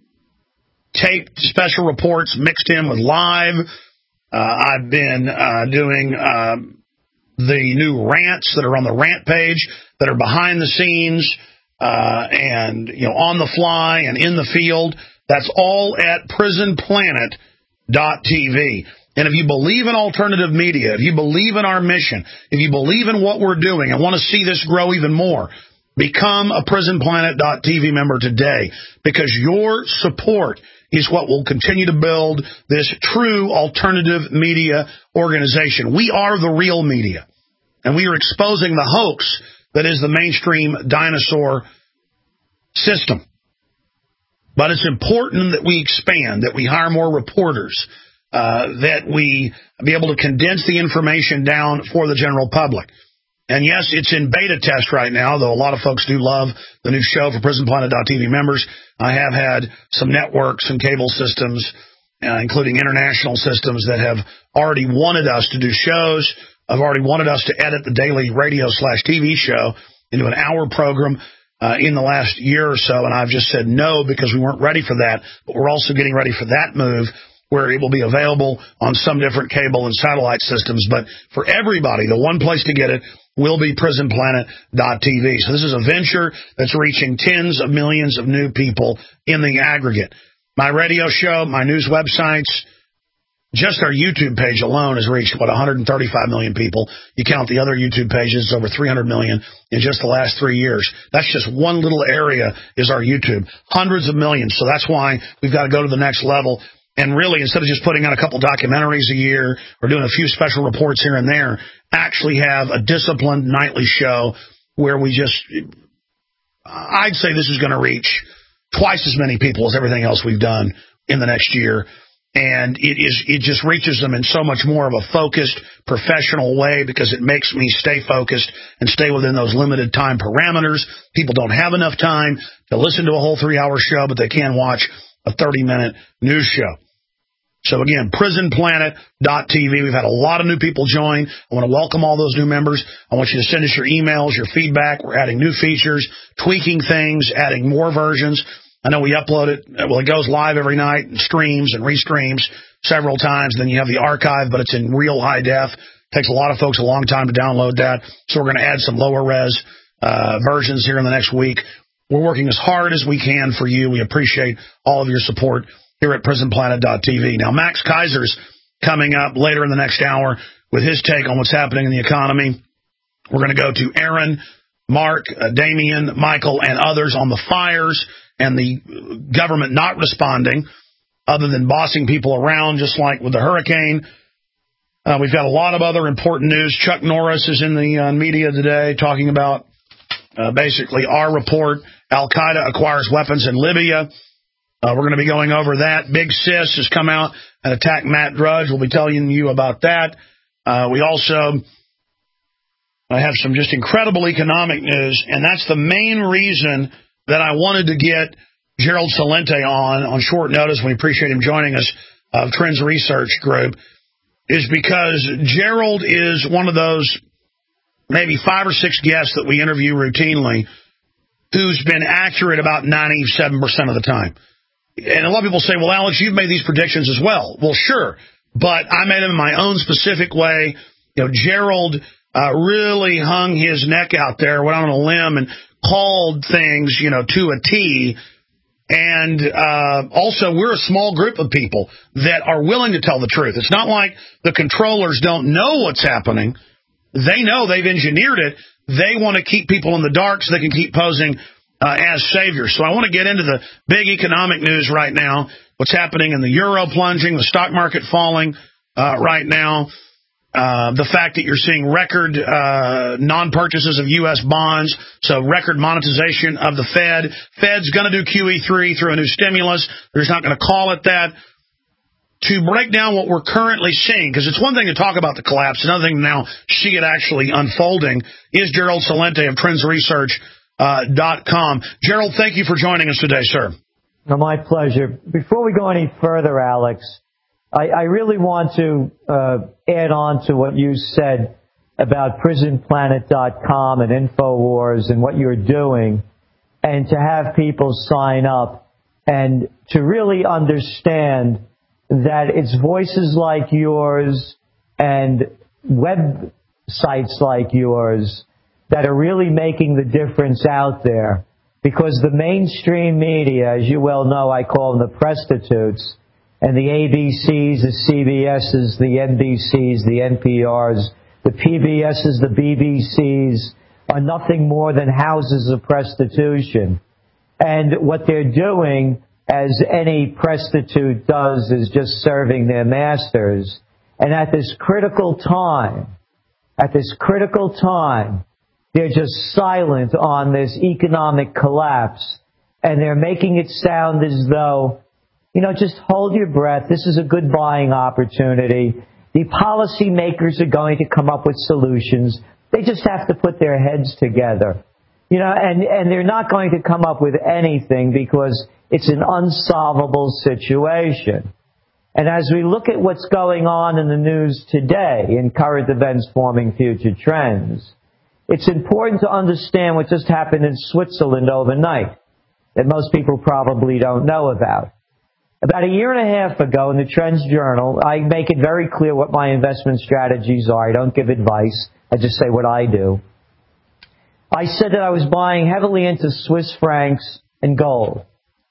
taped special reports mixed in with live. Uh, I've been uh, doing uh, the new rants that are on the rant page that are behind the scenes uh, and you know on the fly and in the field. That's all at prison planet dot t v. And if you believe in alternative media, if you believe in our mission, if you believe in what we're doing and want to see this grow even more, become a prison planet dot t v member today, because your support is what will continue to build this true alternative media organization. We are the real media, and we are exposing the hoax that is the mainstream dinosaur system. But it's important that we expand, that we hire more reporters, uh, that we be able to condense the information down for the general public. And yes, it's in beta test right now, though a lot of folks do love the new show for prison planet dot t v members. I have had some networks and cable systems, uh, including international systems, that have already wanted us to do shows. Have already wanted us to edit the daily radio slash T V show into an hour program uh, in the last year or so, and I've just said no because we weren't ready for that. But we're also getting ready for that move, where it will be available on some different cable and satellite systems. But for everybody, the one place to get it will be prison planet dot t v. So this is a venture that's reaching tens of millions of new people in the aggregate. My radio show, my news websites, just our YouTube page alone has reached, what, one hundred thirty-five million people. You count the other YouTube pages, it's over three hundred million in just the last three years. That's just one little area is our YouTube. Hundreds of millions. So that's why we've got to go to the next level. And really, instead of just putting out a couple documentaries a year or doing a few special reports here and there, actually have a disciplined nightly show where we just, I'd say this is going to reach twice as many people as everything else we've done in the next year. And it is, it just reaches them in so much more of a focused, professional way, because it makes me stay focused and stay within those limited time parameters. People don't have enough time to listen to a whole three-hour show, but they can watch a thirty-minute news show. So again, prison planet dot t v. We've had a lot of new people join. I want to welcome all those new members. I want you to send us your emails, your feedback. We're adding new features, tweaking things, adding more versions. I know we upload it. Well, it goes live every night and streams and restreams several times. Then you have the archive, but it's in real high def. It takes a lot of folks a long time to download that. So we're going to add some lower res uh, versions here in the next week. We're working as hard as we can for you. We appreciate all of your support here at prison planet dot t v. Now, Max Kaiser's coming up later in the next hour with his take on what's happening in the economy. We're going to go to Aaron, Mark, uh, Damien, Michael, and others on the fires and the government not responding other than bossing people around, just like with the hurricane. Uh, we've got a lot of other important news. Chuck Norris is in the uh, media today talking about uh, basically our report. Al-Qaeda acquires weapons in Libya. Uh, we're going to be going over that. Big Sis has come out and attacked Matt Drudge. We'll be telling you about that. Uh, we also uh, have some just incredible economic news, and that's the main reason that I wanted to get Gerald Celente on on short notice. We appreciate him joining us, of Trends Research Group, is because Gerald is one of those maybe five or six guests that we interview routinely who's been accurate about ninety-seven percent of the time. And a lot of people say, well, Alex, you've made these predictions as well. Well, sure, but I made them in my own specific way. You know, Gerald uh, really hung his neck out there, went out on a limb and called things, you know, to a T. And uh, also, we're a small group of people that are willing to tell the truth. It's not like the controllers don't know what's happening. They know, they've engineered it. They want to keep people in the dark so they can keep posing uh, as saviors. So I want to get into the big economic news right now, what's happening in the euro plunging, the stock market falling uh, right now. Uh, the fact that you're seeing record uh, non-purchases of U S bonds, so record monetization of the Fed. Fed's going to do Q E three through a new stimulus. They're just not going to call it that. To break down what we're currently seeing, because it's one thing to talk about the collapse, another thing to now see it actually unfolding, is Gerald Celente of Trends Research dot com. Uh, Gerald, thank you for joining us today, sir. No, my pleasure. Before we go any further, Alex, I, I really want to uh, add on to what you said about prison planet dot com and InfoWars and what you're doing, and to have people sign up and to really understand that it's voices like yours and websites like yours that are really making the difference out there. Because the mainstream media, as you well know, I call them the prostitutes, and the A B Cs, the C B Ss, the N B Cs, the N P Rs, the P B Ss, the B B Cs, are nothing more than houses of prostitution. And what they're doing, as any prostitute does, is just serving their masters. And at this critical time, at this critical time, they're just silent on this economic collapse. And they're making it sound as though, you know, just hold your breath. This is a good buying opportunity. The policymakers are going to come up with solutions. They just have to put their heads together. You know, and, and they're not going to come up with anything because it's an unsolvable situation. And as we look at what's going on in the news today, in current events forming future trends, it's important to understand what just happened in Switzerland overnight that most people probably don't know about. About a year and a half ago in the Trends Journal, I make it very clear what my investment strategies are. I don't give advice. I just say what I do. I said that I was buying heavily into Swiss francs and gold.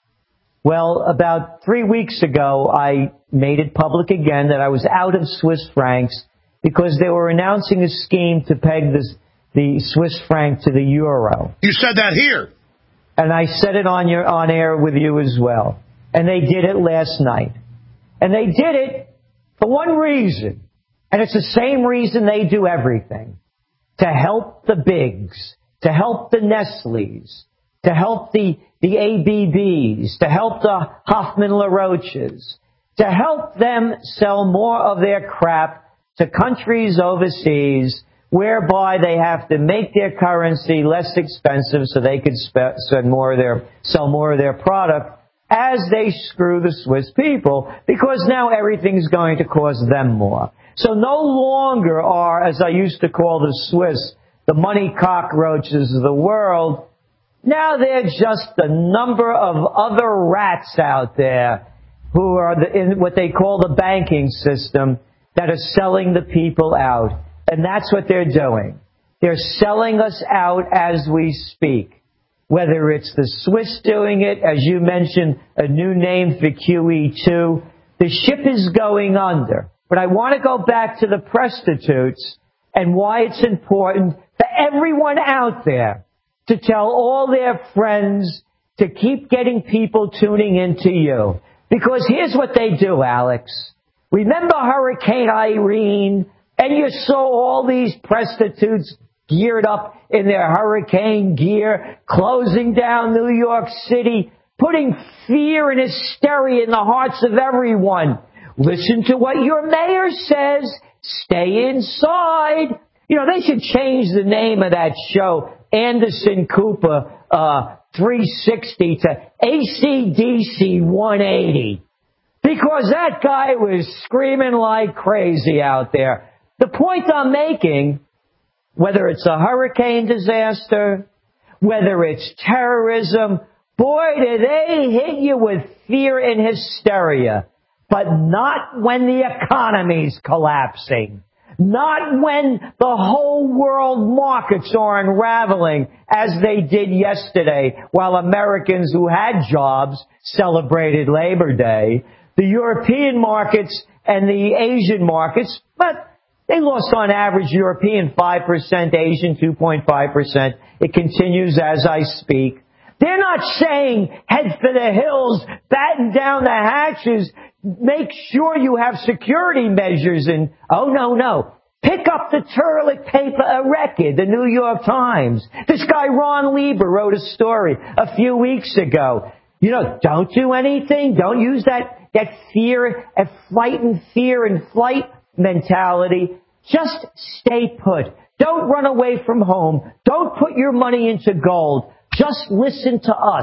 Well, about three weeks ago, I made it public again that I was out of Swiss francs because they were announcing a scheme to peg this, the Swiss franc to the euro. You said that here. And I said it on your on air with you as well. And they did it last night. And they did it for one reason. And it's the same reason they do everything. To help the bigs. To help the Nestles. To help the, the A B Bs. To help the Hoffman-LaRoches. To help them sell more of their crap to countries overseas, whereby they have to make their currency less expensive so they could sp- sell more of their, sell more of their product, as they screw the Swiss people, because now everything's going to cost them more. So no longer are, as I used to call the Swiss, the money cockroaches of the world. Now they're just a number of other rats out there who are the, in what they call the banking system that are selling the people out. And that's what they're doing. They're selling us out as we speak. Whether it's the Swiss doing it, as you mentioned, a new name for Q E two, the ship is going under. But I want to go back to the prostitutes and why it's important for everyone out there to tell all their friends to keep getting people tuning into you. Because here's what they do, Alex. Remember Hurricane Irene? And you saw all these prostitutes geared up in their hurricane gear, closing down New York City, putting fear and hysteria in the hearts of everyone. Listen to what your mayor says. Stay inside. You know, they should change the name of that show, Anderson Cooper uh, three sixty, to A C D C one eighty. Because that guy was screaming like crazy out there. The point I'm making, whether it's a hurricane disaster, whether it's terrorism, boy, do they hit you with fear and hysteria. But not when the economy's collapsing. Not when the whole world markets are unraveling, as they did yesterday, while Americans who had jobs celebrated Labor Day. The European markets and the Asian markets, but they lost on average European five percent, Asian two point five percent. It continues as I speak. They're not saying head for the hills, batten down the hatches, make sure you have security measures and, oh no, no. Pick up the toilet paper a record, the New York Times. This guy Ron Lieber wrote a story a few weeks ago. You know, don't do anything. Don't use that, that fear, and flight and fear and flight mentality. Just stay put. Don't run away from home. Don't put your money into gold. Just listen to us.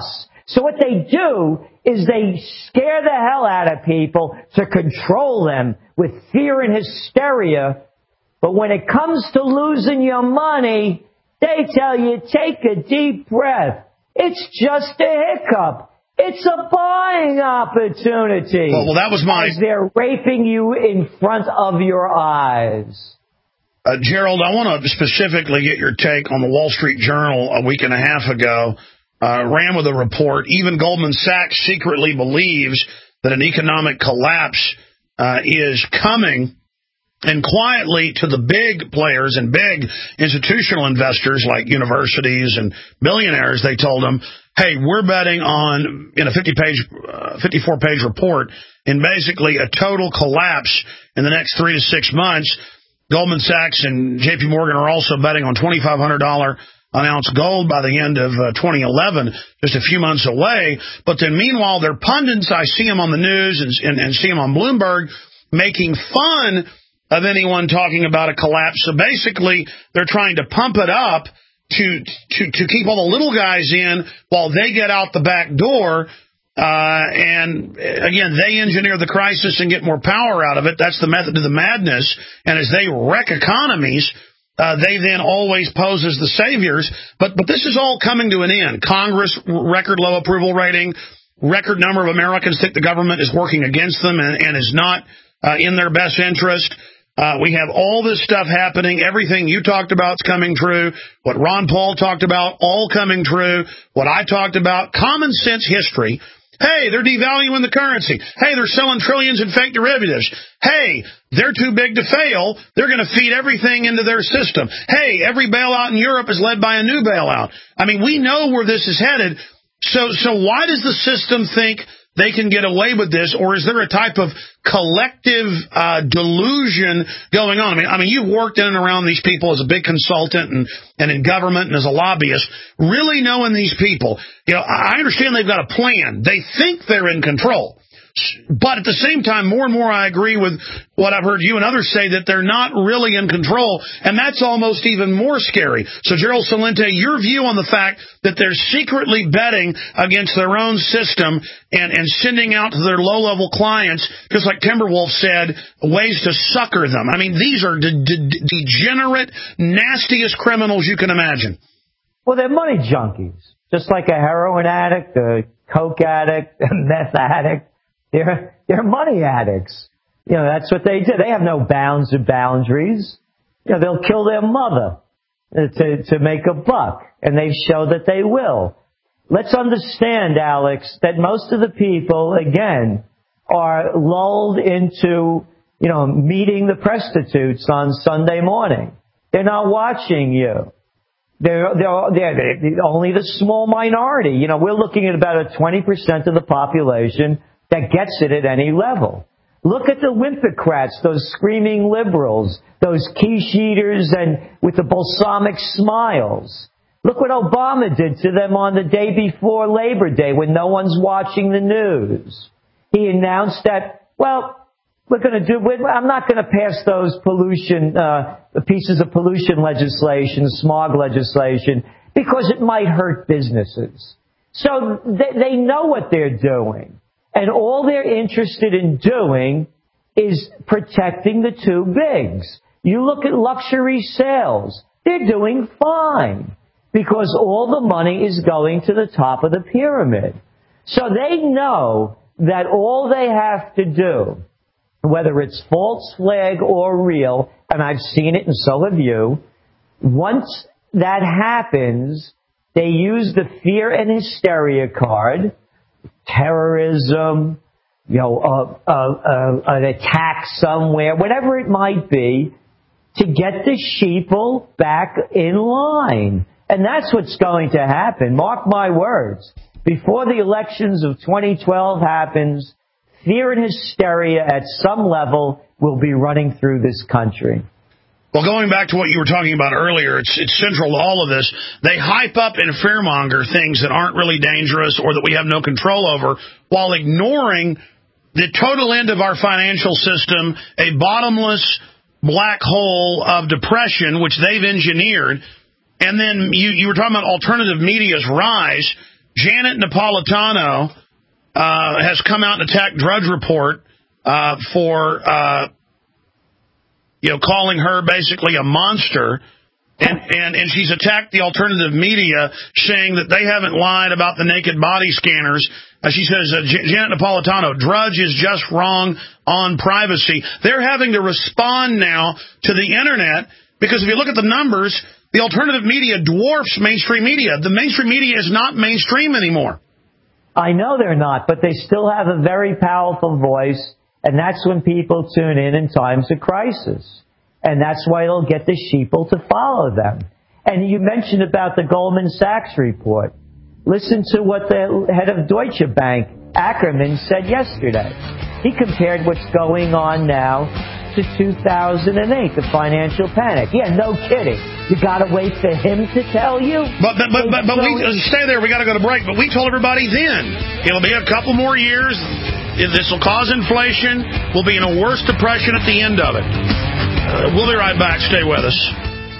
So what they do is they scare the hell out of people to control them with fear and hysteria. But when it comes to losing your money, they tell you, take a deep breath. It's just a hiccup. It's a buying opportunity. Well, well that was my... As they're raping you in front of your eyes. Uh, Gerald, I want to specifically get your take on the Wall Street Journal a week and a half ago. Uh, ran with a report. Even Goldman Sachs secretly believes that an economic collapse uh, is coming. And quietly to the big players and big institutional investors like universities and billionaires, they told them, hey, we're betting on, in a fifty-page, uh, fifty-four page report, in basically a total collapse in the next three to six months. Goldman Sachs and J P Morgan are also betting on twenty-five hundred dollars an ounce gold by the end of uh, twenty eleven, just a few months away. But then meanwhile, their pundits, I see them on the news and, and, and see them on Bloomberg making fun of anyone talking about a collapse. So basically, they're trying to pump it up to to to keep all the little guys in while they get out the back door. Uh, and again, they engineer the crisis and get more power out of it. That's the method of the madness. And as they wreck economies, uh, they then always pose as the saviors. But but this is all coming to an end. Congress, record low approval rating, record number of Americans think the government is working against them and, and is not uh, in their best interest. Uh, we have all this stuff happening. Everything you talked about is coming true. What Ron Paul talked about, all coming true. What I talked about, common sense history. Hey, they're devaluing the currency. Hey, they're selling trillions in fake derivatives. Hey, they're too big to fail. They're going to feed everything into their system. Hey, every bailout in Europe is led by a new bailout. I mean, we know where this is headed. So, so why does the system think they can get away with this, or is there a type of collective uh, delusion going on? I mean, I mean, you've worked in and around these people as a big consultant and, and in government and as a lobbyist, really knowing these people. You know, I understand they've got a plan. They think they're in control. But at the same time, more and more I agree with what I've heard you and others say, that they're not really in control, and that's almost even more scary. So, Gerald Celente, your view on the fact that they're secretly betting against their own system and, and sending out to their low-level clients, just like Timberwolf said, ways to sucker them. I mean, these are de- de- degenerate, nastiest criminals you can imagine. Well, they're money junkies, just like a heroin addict, a coke addict, a meth addict. They're, they're money addicts. You know, that's what they do. They have no bounds or boundaries. You know, they'll kill their mother to, to make a buck, and they show that they will. Let's understand, Alex, that most of the people, again, are lulled into, you know, meeting the prostitutes on Sunday morning. They're not watching you. They're, they're, they're, they're only the small minority. You know, we're looking at about a twenty percent of the population that gets it at any level. Look at the Wimpocrats, those screaming liberals, those quiche eaters and with the balsamic smiles. Look what Obama did to them on the day before Labor Day when no one's watching the news. He announced that, well, we're going to do, I'm not going to pass those pollution, uh, pieces of pollution legislation, smog legislation, because it might hurt businesses. So they, they know what they're doing. And all they're interested in doing is protecting the two bigs. You look at luxury sales. They're doing fine because all the money is going to the top of the pyramid. So they know that all they have to do, whether it's false flag or real, and I've seen it and so have you, once that happens, they use the fear and hysteria card, terrorism, you know, uh, uh, uh, an attack somewhere, whatever it might be, to get the sheeple back in line. And that's what's going to happen. Mark my words. Before the elections of twenty twelve happens, fear and hysteria at some level will be running through this country. Well, going back to what you were talking about earlier, it's, it's central to all of this. They hype up and fearmonger things that aren't really dangerous or that we have no control over while ignoring the total end of our financial system, a bottomless black hole of depression, which they've engineered. And then you, you were talking about alternative media's rise. Janet Napolitano uh, has come out and attacked Drudge Report uh, for, uh, you know, calling her basically a monster. And, and, and she's attacked the alternative media, saying that they haven't lied about the naked body scanners. Uh, she says, uh, J- Janet Napolitano, Drudge is just wrong on privacy. They're having to respond now to the Internet because if you look at the numbers, the alternative media dwarfs mainstream media. The mainstream media is not mainstream anymore. I know they're not, but they still have a very powerful voice, and that's when people tune in in times of crisis. And that's why they'll get the sheeple to follow them. And you mentioned about the Goldman Sachs report. Listen to what the head of Deutsche Bank, Ackerman, said yesterday. He compared what's going on now to two thousand eight, the financial panic. Yeah, no kidding. You got to wait for him to tell you? But but but, but, but we stay there. We got to go to break. But we told everybody then it'll be a couple more years. This will cause inflation. We'll be in a worse depression at the end of it. Uh, we'll be right back. Stay with us.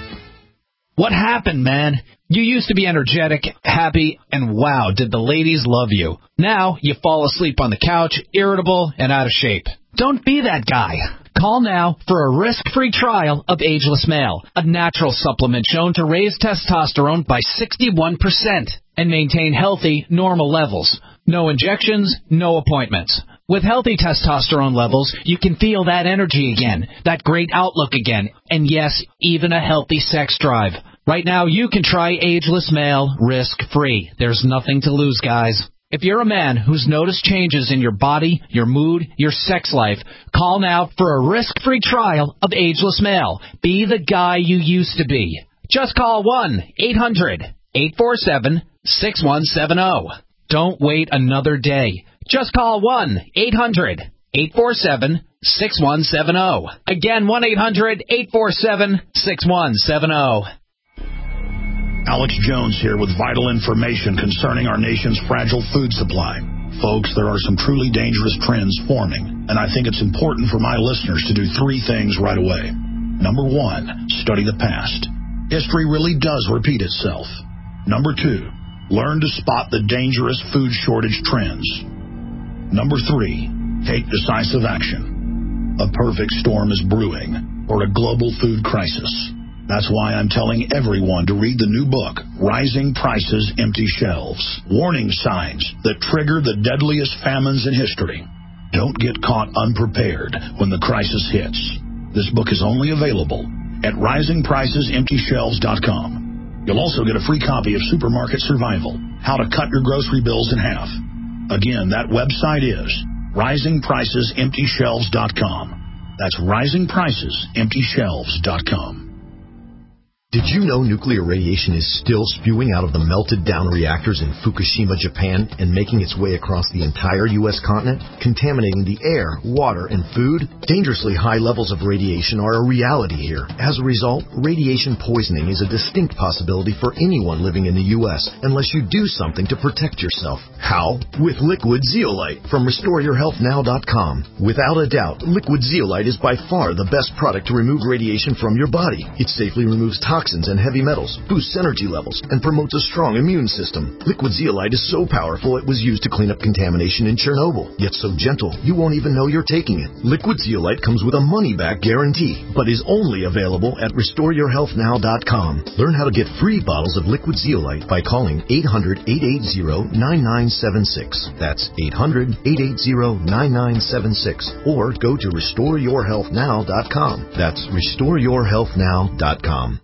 What happened, man? You used to be energetic, happy, and wow, did the ladies love you. Now you fall asleep on the couch, irritable, and out of shape. Don't be that guy. Call now for a risk-free trial of Ageless Male, a natural supplement shown to raise testosterone by sixty-one percent and maintain healthy, normal levels. No injections, no appointments. With healthy testosterone levels, you can feel that energy again, that great outlook again, and yes, even a healthy sex drive. Right now, you can try Ageless Male risk-free. There's nothing to lose, guys. If you're a man who's noticed changes in your body, your mood, your sex life, call now for a risk-free trial of Ageless Male. Be the guy you used to be. Just call one eight hundred eight four seven six one seven zero. Don't wait another day. Just call one eight hundred eight four seven six one seven zero. Again, one eight hundred eight four seven six one seven zero. Alex Jones here with vital information concerning our nation's fragile food supply. Folks, there are some truly dangerous trends forming, and I think it's important for my listeners to do three things right away. Number one, study the past. History really does repeat itself. Number two, learn to spot the dangerous food shortage trends. Number three, take decisive action. A perfect storm is brewing, or a global food crisis. That's why I'm telling everyone to read the new book, Rising Prices, Empty Shelves. Warning signs that trigger the deadliest famines in history. Don't get caught unprepared when the crisis hits. This book is only available at rising prices empty shelves dot com. You'll also get a free copy of Supermarket Survival, How to Cut Your Grocery Bills in Half. Again, that website is rising prices empty shelves dot com. That's rising prices empty shelves dot com. Did you know nuclear radiation is still spewing out of the melted-down reactors in Fukushima, Japan, and making its way across the entire U S continent, contaminating the air, water, and food? Dangerously high levels of radiation are a reality here. As a result, radiation poisoning is a distinct possibility for anyone living in the U S unless you do something to protect yourself. How? With Liquid Zeolite from restore your health now dot com. Without a doubt, Liquid Zeolite is by far the best product to remove radiation from your body. It safely removes toxins toxins and heavy metals, boosts energy levels, and promotes a strong immune system. Liquid Zeolite is so powerful it was used to clean up contamination in Chernobyl, yet so gentle you won't even know you're taking it. Liquid Zeolite comes with a money-back guarantee, but is only available at restore your health now dot com. Learn how to get free bottles of Liquid Zeolite by calling eight hundred eight eight zero nine nine seven six. That's eight hundred eight eight zero nine nine seven six. Or go to restore your health now dot com. That's restore your health now dot com.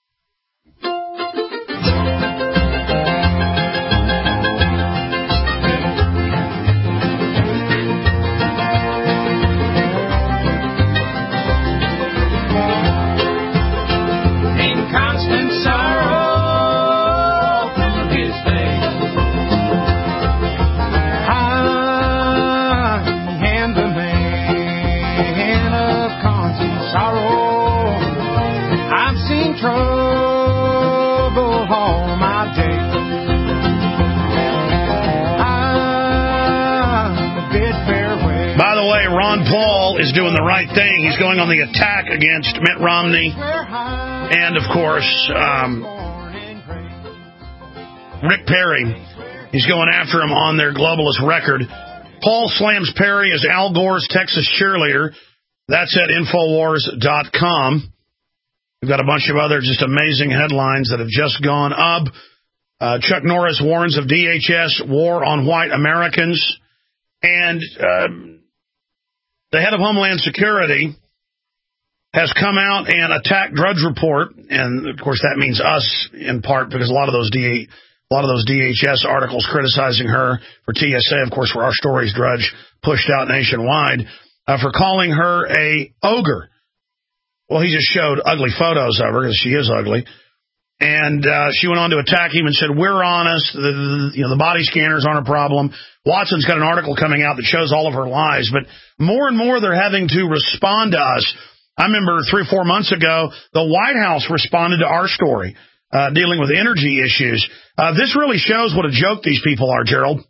Is doing the right thing. He's going on the attack against Mitt Romney and, of course, um, Rick Perry. He's going after him on their globalist record. Paul slams Perry as Al Gore's Texas cheerleader. That's at Infowars dot com. We've got a bunch of other just amazing headlines that have just gone up. Uh, Chuck Norris warns of D H S war on white Americans. And uh, the head of Homeland Security has come out and attacked Drudge Report. And, of course, that means us in part because a lot of those D a lot of those D H S articles criticizing her for T S A, of course, were our stories Drudge pushed out nationwide, uh, for calling her a ogre. Well, he just showed ugly photos of her because she is ugly. And uh, she went on to attack him and said, we're honest, the, the, you know, the body scanners aren't a problem. Watson's got an article coming out that shows all of her lies. But more and more they're having to respond to us. I remember three or four months ago, the White House responded to our story, uh, dealing with energy issues. Uh, this really shows what a joke these people are, Gerald.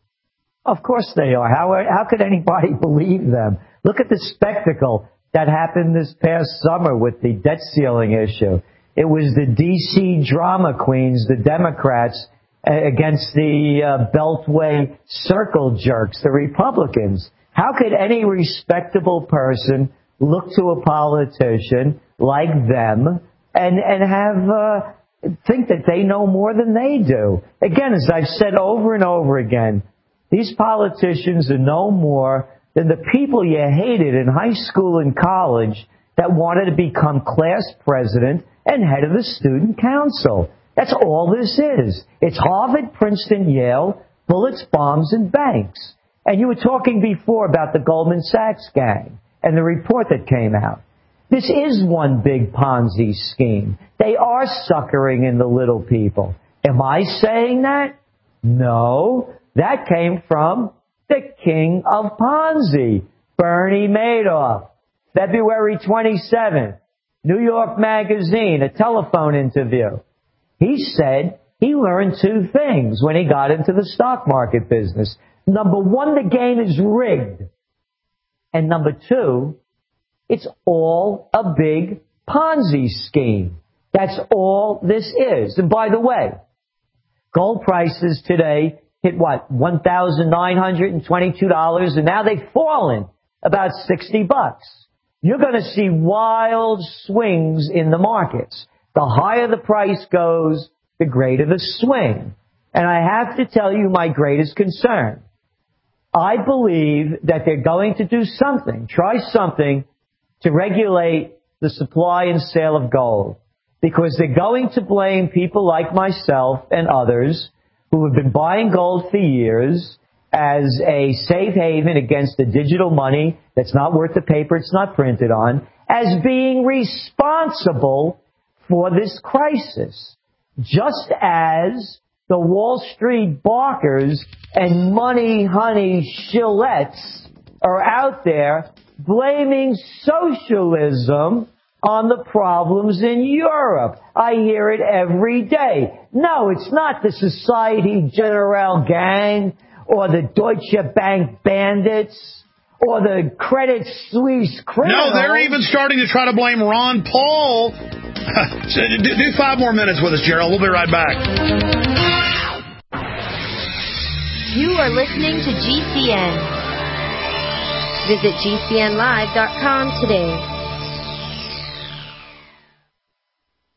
Of course they are. How, how could anybody believe them? Look at the spectacle that happened this past summer with the debt ceiling issue. It was the D C drama queens, the Democrats, against the uh, Beltway circle jerks, the Republicans. How could any respectable person look to a politician like them and, and have uh, think that they know more than they do? Again, as I've said over and over again, these politicians are no more than the people you hated in high school and college that wanted to become class president and head of the student council. That's all this is. It's Harvard, Princeton, Yale, bullets, bombs, and banks. And you were talking before about the Goldman Sachs gang and the report that came out. This is one big Ponzi scheme. They are suckering in the little people. Am I saying that? No. That came from the king of Ponzi, Bernie Madoff. February twenty-seventh, New York Magazine, a telephone interview. He said he learned two things when he got into the stock market business. Number one, the game is rigged. And number two, it's all a big Ponzi scheme. That's all this is. And by the way, gold prices today hit what? one thousand nine hundred twenty-two dollars, and now they've fallen about sixty bucks. You're going to see wild swings in the markets. The higher the price goes, the greater the swing. And I have to tell you my greatest concern. I believe that they're going to do something, try something to regulate the supply and sale of gold. Because they're going to blame people like myself and others who have been buying gold for years as a safe haven against the digital money that's not worth the paper it's not printed on, as being responsible for this crisis. Just as the Wall Street barkers and money honey shillettes are out there blaming socialism on the problems in Europe. I hear it every day. No, it's not the Societe Generale gang or the Deutsche Bank bandits or the Credit Suisse criminals. No, they're even starting to try to blame Ron Paul. do, do five more minutes with us, Gerald. We'll be right back. You are listening to G C N. Visit G C N live dot com today.